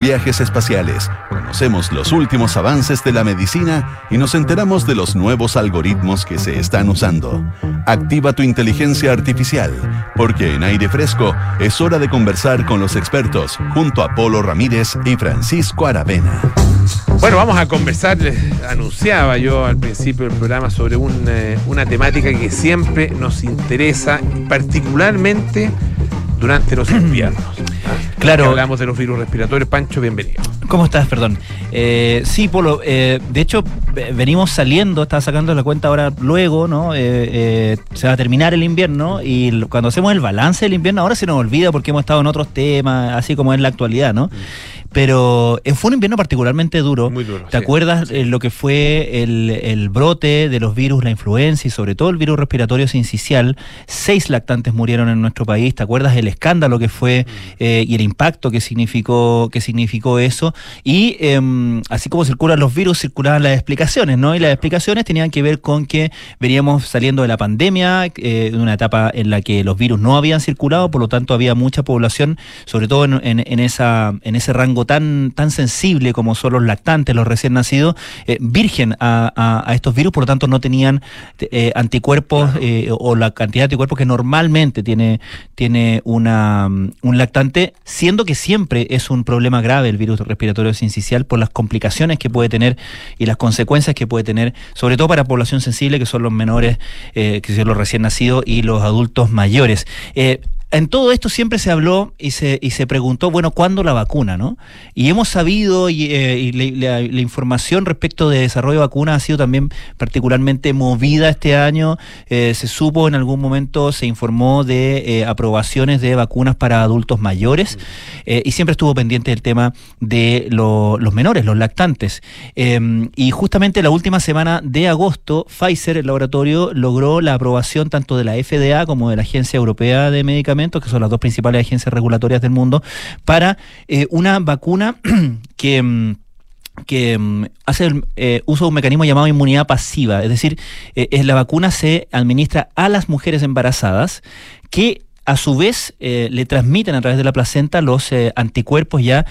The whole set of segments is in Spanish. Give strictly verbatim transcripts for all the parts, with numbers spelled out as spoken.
viajes espaciales, conocemos los últimos avances de la medicina y nos enteramos de los nuevos algoritmos que se están usando. Activa tu inteligencia artificial, porque en Aire Fresco es hora de conversar con los expertos junto a Polo Ramírez y Francisco Aravena. Bueno, vamos a conversar, les anunciaba yo al principio del programa, sobre un, eh, una temática que siempre nos interesa, particularmente durante los inviernos. Claro. Hablamos de los virus respiratorios. Pancho, bienvenido. ¿Cómo estás? Perdón. Eh, sí, Polo, eh, de hecho, venimos saliendo, estaba sacando la cuenta ahora luego, ¿no? Eh, eh, se va a terminar el invierno y cuando hacemos el balance del invierno, ahora se nos olvida porque hemos estado en otros temas, así como es la actualidad, ¿no? Mm. Pero fue un invierno particularmente duro. Muy duro. ¿Te sí, acuerdas sí. Eh, lo que fue el, el brote de los virus, la influenza y sobre todo el virus respiratorio sincicial? Seis lactantes murieron en nuestro país. ¿Te acuerdas el escándalo que fue mm. eh, y el impacto que significó, que significó eso? Y eh, así como circulan los virus, circulaban las explicaciones, ¿no? Y las explicaciones tenían que ver con que veníamos saliendo de la pandemia, eh, de una etapa en la que los virus no habían circulado, por lo tanto había mucha población, sobre todo en, en, en, esa, en ese rango tan, tan sensible como son los lactantes, los recién nacidos, eh, virgen a, a, a estos virus, por lo tanto no tenían eh, anticuerpos eh, o la cantidad de anticuerpos que normalmente tiene, tiene una, un lactante, siendo que siempre es un problema grave el virus respiratorio sincicial por las complicaciones que puede tener y las consecuencias que puede tener, sobre todo para población sensible, que son los menores, eh, que son los recién nacidos y los adultos mayores. Eh, En todo esto siempre se habló y se y se preguntó, bueno, ¿cuándo la vacuna, no? Y hemos sabido, y, eh, y la, la información respecto de desarrollo de vacunas ha sido también particularmente movida este año. Eh, se supo en algún momento, se informó de eh, aprobaciones de vacunas para adultos mayores, eh, y siempre estuvo pendiente el tema de lo, los menores, los lactantes. Eh, y justamente la última semana de agosto, Pfizer, el laboratorio, logró la aprobación tanto de la F D A como de la Agencia Europea de Medicamentos, que son las dos principales agencias regulatorias del mundo, para eh, una vacuna que... que um, hace el, eh, uso de un mecanismo llamado inmunidad pasiva, es decir, eh, es, la vacuna se administra a las mujeres embarazadas que a su vez eh, le transmiten a través de la placenta los eh, anticuerpos ya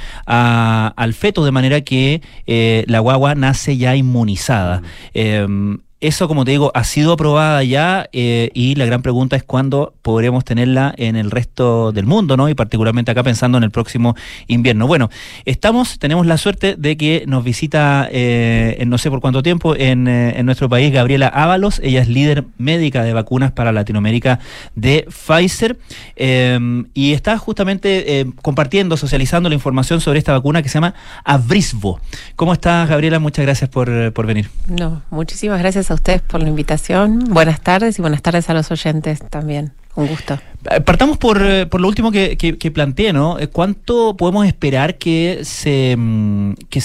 a, al feto, de manera que eh, la guagua nace ya inmunizada. Eh, Eso, como te digo, ha sido aprobada ya eh, y la gran pregunta es cuándo podremos tenerla en el resto del mundo, ¿no? Y particularmente acá pensando en el próximo invierno. Bueno, estamos, tenemos la suerte de que nos visita, eh, en no sé por cuánto tiempo, en, eh, en nuestro país, Gabriela Ábalos. Ella es líder médica de vacunas para Latinoamérica de Pfizer, eh, y está justamente eh, compartiendo, socializando la información sobre esta vacuna que se llama Abrysvo. ¿Cómo estás, Gabriela? Muchas gracias por, por venir. No, muchísimas gracias a ustedes por la invitación. Buenas tardes y buenas tardes a los oyentes también. Un gusto. Partamos por, por lo último que, que, que planteé, ¿no? ¿Cuánto podemos esperar que se que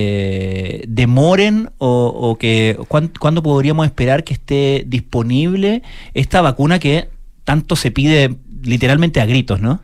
se demoren o, o que cuándo podríamos esperar que esté disponible esta vacuna que tanto se pide literalmente a gritos, ¿no?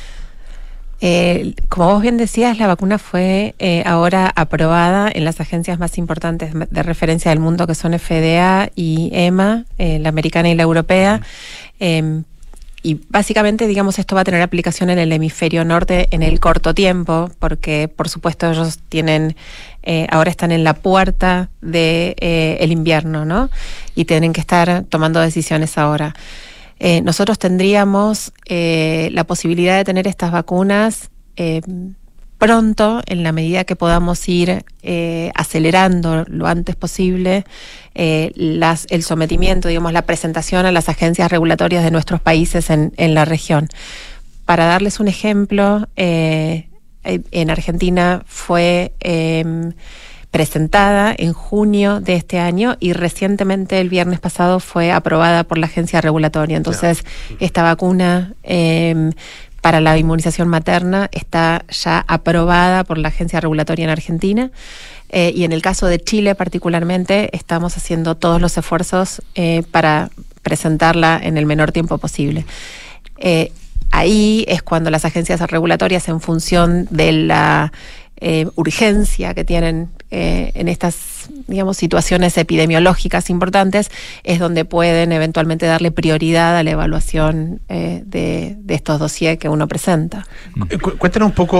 Eh, como vos bien decías, la vacuna fue eh, ahora aprobada en las agencias más importantes de referencia del mundo, que son F D A y EMA, eh, la americana y la europea. Eh, y básicamente, digamos, esto va a tener aplicación en el hemisferio norte en el corto tiempo, porque por supuesto ellos tienen, eh, ahora están en la puerta de eh, el invierno, ¿no? Y tienen que estar tomando decisiones ahora. Eh, nosotros tendríamos eh, la posibilidad de tener estas vacunas eh, pronto, en la medida que podamos ir eh, acelerando lo antes posible eh, las, el sometimiento, digamos, la presentación a las agencias regulatorias de nuestros países en, en la región. Para darles un ejemplo, eh, en Argentina fue... Eh, presentada en junio de este año y recientemente el viernes pasado fue aprobada por la agencia regulatoria. Entonces, yeah. esta vacuna eh, para la inmunización materna está ya aprobada por la agencia regulatoria en Argentina. Eh, y en el caso de Chile particularmente, estamos haciendo todos los esfuerzos eh, para presentarla en el menor tiempo posible. Eh, ahí es cuando las agencias regulatorias, en función de la Eh, urgencia que tienen eh, en estas, digamos, situaciones epidemiológicas importantes, es donde pueden eventualmente darle prioridad a la evaluación eh, de, de estos dossiers que uno presenta. Cu- Cuéntanos un poco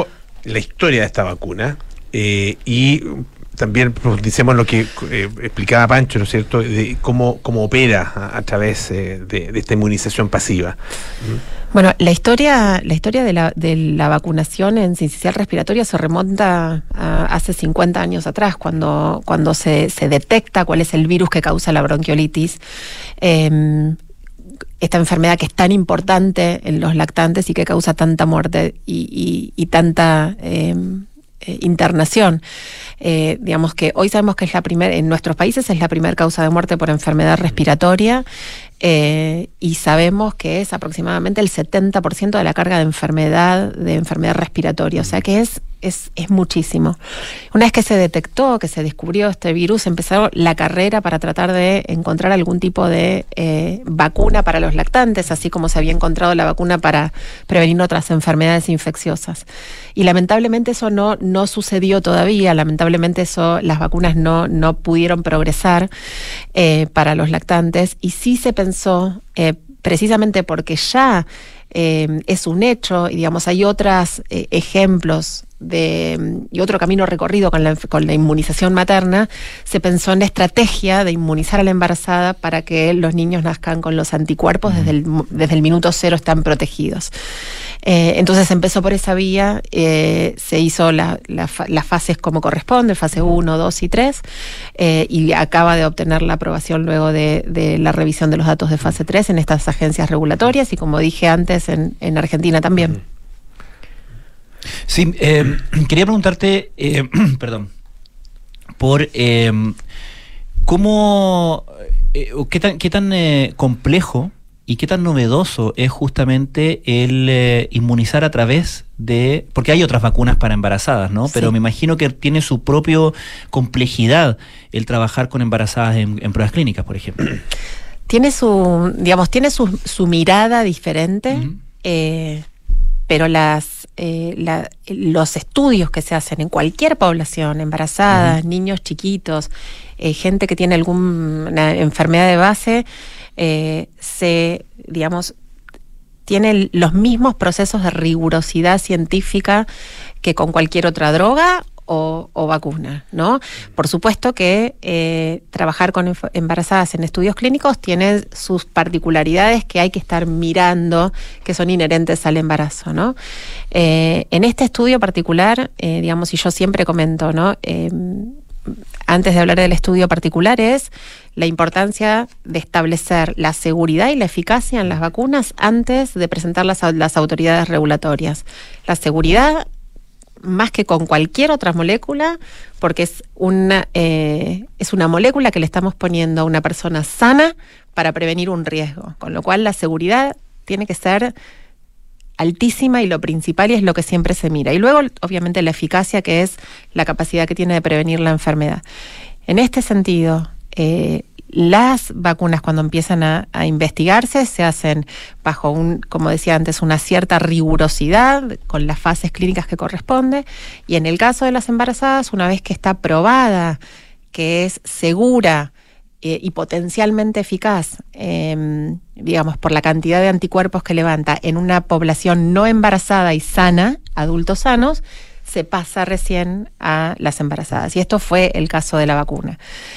la historia de esta vacuna eh, y también profundicemos lo que eh, explicaba Pancho, ¿no es cierto?, de cómo, cómo opera a, a través eh, de, de esta inmunización pasiva. Bueno, la historia, la historia de la, de la vacunación en sincicial respiratoria se remonta a hace cincuenta años atrás, cuando, cuando se, se detecta cuál es el virus que causa la bronquiolitis. Eh, esta enfermedad que es tan importante en los lactantes y que causa tanta muerte y, y, y tanta eh, eh, internación. Eh, digamos que hoy sabemos que es la primera, en nuestros países es la primera causa de muerte por enfermedad respiratoria, eh, y sabemos que es aproximadamente el setenta por ciento de la carga de enfermedad, de enfermedad respiratoria, o sea que es Es, es muchísimo. Una vez que se detectó, que se descubrió este virus, empezó la carrera para tratar de encontrar algún tipo de eh, vacuna para los lactantes, así como se había encontrado la vacuna para prevenir otras enfermedades infecciosas. Y lamentablemente eso no, no sucedió todavía, lamentablemente eso, las vacunas no, no pudieron progresar eh, para los lactantes, y sí se pensó, eh, precisamente porque ya eh, es un hecho, y digamos hay otros eh, ejemplos de, y otro camino recorrido con la, con la inmunización materna, se pensó en la estrategia de inmunizar a la embarazada para que los niños nazcan con los anticuerpos, desde el, desde el minuto cero están protegidos. Eh, entonces empezó por esa vía, eh, se hizo la, la, las fases como corresponde, fase uno, dos y tres, eh, y acaba de obtener la aprobación luego de, de la revisión de los datos de fase tres en estas agencias regulatorias y, como dije antes, en, en Argentina también. Sí, eh, quería preguntarte, eh, perdón, por eh, cómo, eh, qué tan, qué tan eh, complejo y qué tan novedoso es justamente el eh, inmunizar a través de, porque hay otras vacunas para embarazadas, ¿no? Sí. Pero me imagino que tiene su propia complejidad el trabajar con embarazadas en, en pruebas clínicas, por ejemplo. Tiene su, digamos, tiene su, su mirada diferente, uh-huh. eh, pero las eh, la, los estudios que se hacen en cualquier población, embarazadas, uh-huh. niños chiquitos, eh, gente que tiene alguna enfermedad de base, eh, se, digamos, tiene los mismos procesos de rigurosidad científica que con cualquier otra droga o, o vacuna, ¿no? Por supuesto que eh, trabajar con embarazadas en estudios clínicos tiene sus particularidades que hay que estar mirando, que son inherentes al embarazo, ¿no? Eh, en este estudio particular, eh, digamos, y yo siempre comento, ¿no? Eh, antes de hablar del estudio particular, es la importancia de establecer la seguridad y la eficacia en las vacunas antes de presentarlas a las autoridades regulatorias. La seguridad más que con cualquier otra molécula, porque es una, eh, es una molécula que le estamos poniendo a una persona sana para prevenir un riesgo, con lo cual la seguridad tiene que ser altísima y lo principal, y es lo que siempre se mira. Y luego, obviamente, la eficacia, que es la capacidad que tiene de prevenir la enfermedad. En este sentido, eh, las vacunas, cuando empiezan a, a investigarse, se hacen bajo, un, como decía antes, una cierta rigurosidad, con las fases clínicas que corresponde, y en el caso de las embarazadas, una vez que está probada que es segura eh, y potencialmente eficaz, eh, digamos, por la cantidad de anticuerpos que levanta en una población no embarazada y sana, adultos sanos, se pasa recién a las embarazadas. Y esto fue el caso de la vacuna.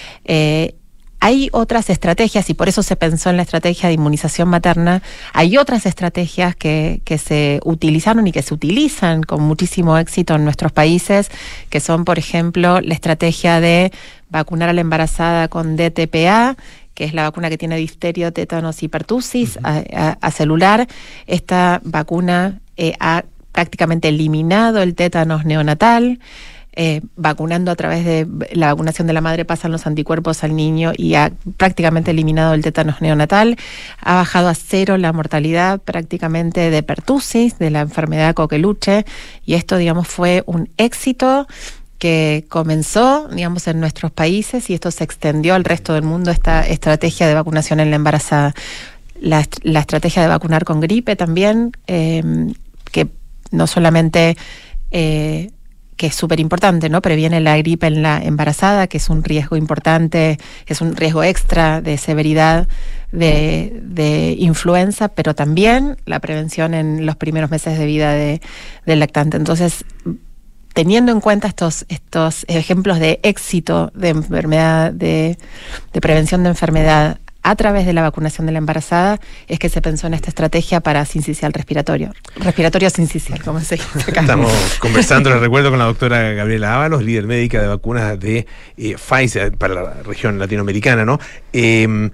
Eh, Hay otras estrategias, y por eso se pensó en la estrategia de inmunización materna. Hay otras estrategias que, que se utilizaron y que se utilizan con muchísimo éxito en nuestros países, que son, por ejemplo, la estrategia de vacunar a la embarazada con D T P A, que es la vacuna que tiene difterio, tétanos y pertussis, uh-huh. a, a, a celular. Esta vacuna eh, ha prácticamente eliminado el tétanos neonatal. Eh, vacunando a través de la vacunación de la madre pasan los anticuerpos al niño y ha prácticamente eliminado el tétanos neonatal. Ha bajado a cero la mortalidad prácticamente de pertussis, de la enfermedad coqueluche, y esto, digamos, fue un éxito que comenzó, digamos, en nuestros países, y esto se extendió al resto del mundo, esta estrategia de vacunación en la embarazada. La, la estrategia de vacunar con gripe también, eh, que no solamente eh, que es súper importante, ¿no? Previene la gripe en la embarazada, que es un riesgo importante, es un riesgo extra de severidad de, de influenza, pero también la prevención en los primeros meses de vida de, del lactante. Entonces, teniendo en cuenta estos, estos ejemplos de éxito de enfermedad, de, de prevención de enfermedad a través de la vacunación de la embarazada, es que se pensó en esta estrategia para sincicial respiratorio. Respiratorio sincicial, como se dice acá. Estamos conversando, les recuerdo, con la doctora Gabriela Ábalos, líder médica de vacunas de eh, Pfizer para la región latinoamericana, ¿no? Eh,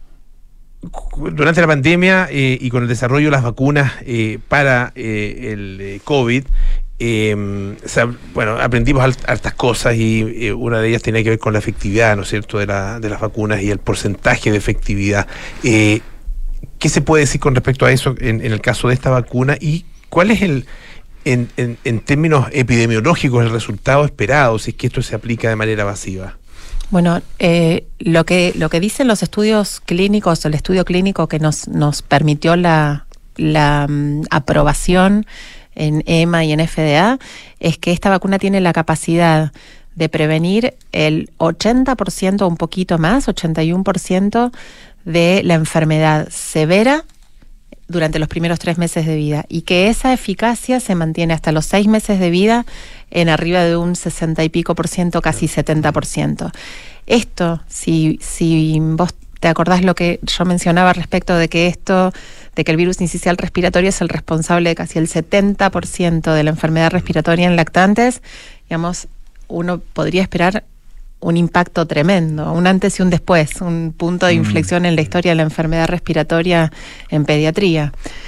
durante la pandemia eh, y con el desarrollo de las vacunas eh, para eh, el eh, COVID, Eh, o sea, bueno, aprendimos hartas cosas y eh, una de ellas tenía que ver con la efectividad, ¿no es cierto?, de, la, de las vacunas y el porcentaje de efectividad. Eh, ¿Qué se puede decir con respecto a eso en, en el caso de esta vacuna? ¿Y cuál es el, en, en, en términos epidemiológicos, el resultado esperado si es que esto se aplica de manera masiva? Bueno, eh, lo que lo que dicen los estudios clínicos, el estudio clínico que nos, nos permitió la, la um, aprobación en E M A y en F D A, es que esta vacuna tiene la capacidad de prevenir el ochenta por ciento o un poquito más, ochenta y uno por ciento de la enfermedad severa durante los primeros tres meses de vida, y que esa eficacia se mantiene hasta los seis meses de vida en arriba de un sesenta y pico por ciento, casi setenta por ciento. Esto, si, si vos te acordás lo que yo mencionaba respecto de que esto, de que el virus sincicial respiratorio es el responsable de casi el setenta por ciento de la enfermedad respiratoria en lactantes, digamos, uno podría esperar un impacto tremendo, un antes y un después, un punto de inflexión en la historia de la enfermedad respiratoria en pediatría.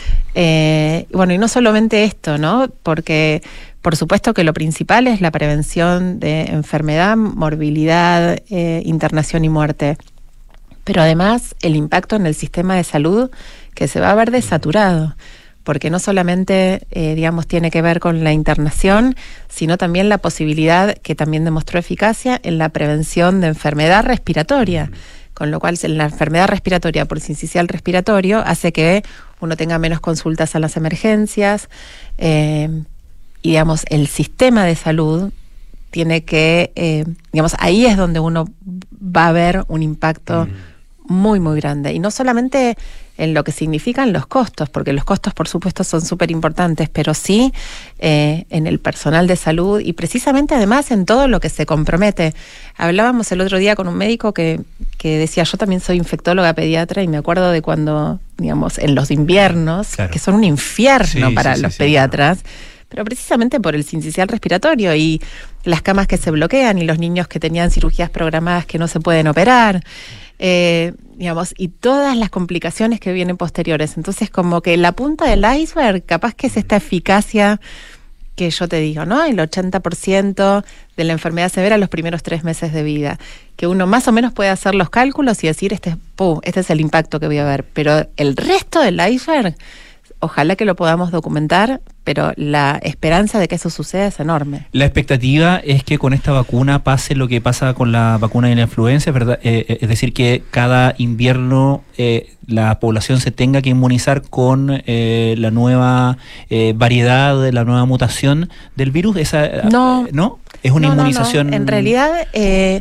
Eh, bueno, y no solamente esto, ¿no? Porque por supuesto que lo principal es la prevención de enfermedad, morbilidad, eh, internación y muerte. Pero además el impacto en el sistema de salud, que se va a ver desaturado, porque no solamente, eh, digamos, tiene que ver con la internación, sino también la posibilidad, que también demostró eficacia, en la prevención de enfermedad respiratoria, con lo cual la enfermedad respiratoria por sincicial respiratorio hace que uno tenga menos consultas a las emergencias, eh, y digamos, el sistema de salud tiene que, eh, digamos, ahí es donde uno va a ver un impacto mm. muy, muy grande. Y no solamente en lo que significan los costos, porque los costos, por supuesto, son súper importantes, pero sí eh, en el personal de salud y precisamente, además, en todo lo que se compromete. Hablábamos el otro día con un médico que, que decía, yo también soy infectóloga pediatra y me acuerdo de cuando, digamos, en los inviernos, claro, que son un infierno sí, para sí, los sí, pediatras, sí. pero precisamente por el sincicial respiratorio y las camas que se bloquean y los niños que tenían cirugías programadas que no se pueden operar, eh, digamos, y todas las complicaciones que vienen posteriores. Entonces, como que la punta del iceberg capaz que es esta eficacia que yo te digo, ¿no? El ochenta por ciento de la enfermedad severa los primeros tres meses de vida, que uno más o menos puede hacer los cálculos y decir, este, ¡pum!, este es el impacto que voy a ver. Pero el resto del iceberg, ojalá que lo podamos documentar, pero la esperanza de que eso suceda es enorme. La expectativa es que con esta vacuna pase lo que pasa con la vacuna de la influenza, ¿verdad? Eh, es decir, que cada invierno eh, la población se tenga que inmunizar con eh, la nueva eh, variedad, la nueva mutación del virus. Esa, no, ¿no? Es una no, inmunización. No, no. En realidad, eh,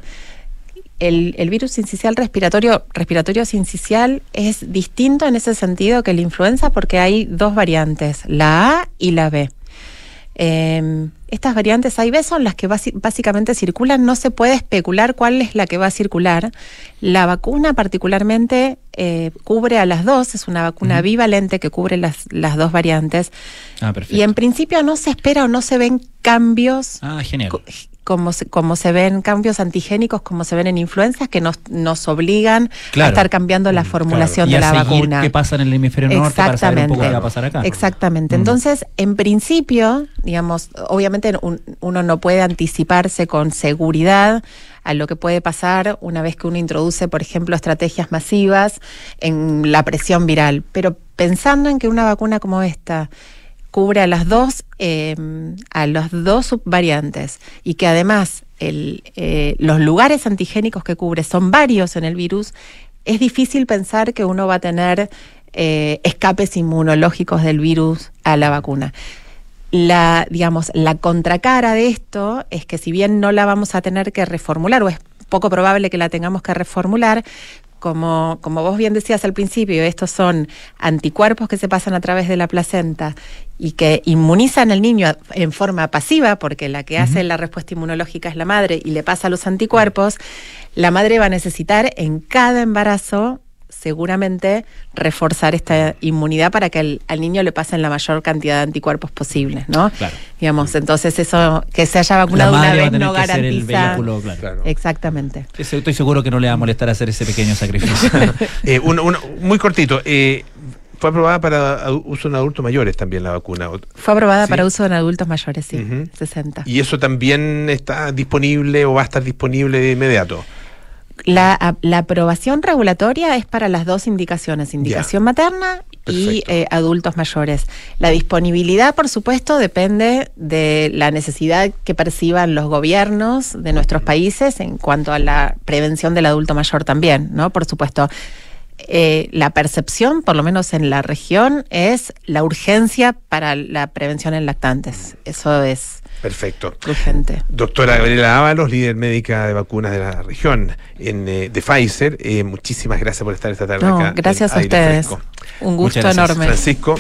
El, el virus sincicial respiratorio, respiratorio sincicial es distinto en ese sentido que la influenza porque hay dos variantes, la A y la B. Eh, estas variantes A y B son las que basi- básicamente circulan, no se puede especular cuál es la que va a circular. La vacuna particularmente eh, cubre a las dos, es una vacuna uh-huh. bivalente que cubre las, las dos variantes. Ah, perfecto. Y en principio no se espera o no se ven cambios. Ah, genial. Co- Como se, como se ven cambios antigénicos, como se ven en influencias, que nos, nos obligan claro. a estar cambiando la formulación claro. y de la a seguir vacuna. ¿Qué pasa en el hemisferio norte para saber un poco qué va a pasar acá? Exactamente. Mm. Entonces, en principio, digamos, obviamente un, uno no puede anticiparse con seguridad a lo que puede pasar una vez que uno introduce, por ejemplo, estrategias masivas en la presión viral. Pero pensando en que una vacuna como esta cubre a las dos, eh, a las dos subvariantes y que además el, eh, los lugares antigénicos que cubre son varios en el virus, es difícil pensar que uno va a tener eh, escapes inmunológicos del virus a la vacuna. La, digamos, la contracara de esto es que si bien no la vamos a tener que reformular, o es poco probable que la tengamos que reformular, como, como vos bien decías al principio, estos son anticuerpos que se pasan a través de la placenta y que inmunizan al niño en forma pasiva, porque la que uh-huh. hace la respuesta inmunológica es la madre y le pasa los anticuerpos, la madre va a necesitar en cada embarazo seguramente reforzar esta inmunidad para que al, al niño le pasen la mayor cantidad de anticuerpos posibles, ¿no? Claro. Digamos, entonces eso, que se haya vacunado una vez no garantiza. Vehículo, claro. Claro. Exactamente. Estoy seguro que no le va a molestar hacer ese pequeño sacrificio. eh, uno, uno, muy cortito. Eh, ¿Fue aprobada para uso en adultos mayores también la vacuna? Fue aprobada ¿Sí? para uso en adultos mayores, sí, uh-huh. sesenta. ¿Y eso también está disponible o va a estar disponible de inmediato? La, la aprobación regulatoria es para las dos indicaciones, indicación ya. materna Perfecto. y eh, adultos mayores. La disponibilidad, por supuesto, depende de la necesidad que perciban los gobiernos de nuestros países en cuanto a la prevención del adulto mayor también, ¿no? Por supuesto. Eh, la percepción, por lo menos en la región, es la urgencia para la prevención en lactantes. Eso es perfecto. Urgente. Doctora Gabriela Ábalos, líder médica de vacunas de la región en, eh, de Pfizer. Eh, muchísimas gracias por estar esta tarde no, acá. Gracias a ustedes. Fresco. Un gusto enorme. Francisco.